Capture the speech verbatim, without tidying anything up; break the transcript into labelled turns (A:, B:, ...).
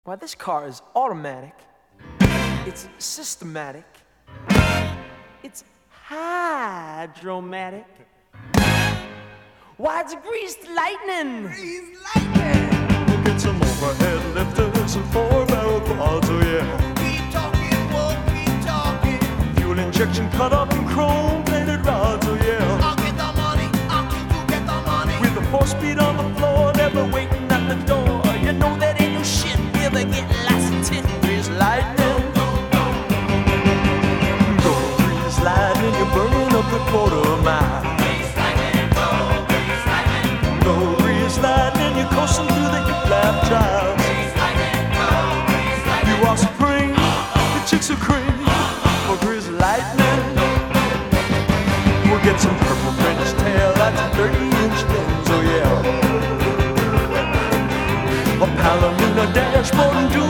A: Why, this car is automatic, it's systematic, it's hydromatic. Why, it's greased lightning!
B: Greased lightning!
C: We'll get some overhead lifters and four-barrel quads, oh yeah.
B: Keep talking, won't keep talking.
C: Fuel injection cut up in chrome-plated rods, oh yeah.
B: I'll get the money, I'll keep you get the money.
C: With a four-speed on the floor, never waiting at the door.
A: You know that ain't no shit, we'll be getting lots of tin. Greased lightning,
C: Go grease lightning, you're burning up the quarter mile.
B: Greased lightning, go, greased lightning.
C: Go grease lightning, you're coasting through the hip lap trials.
B: Greased lightning, go, greased lightning.
C: You are supreme, the chicks are cream for grease lightning. We'll get some purple French tail at the thirty-inch lens, oh yeah. A Palomino dashboard and do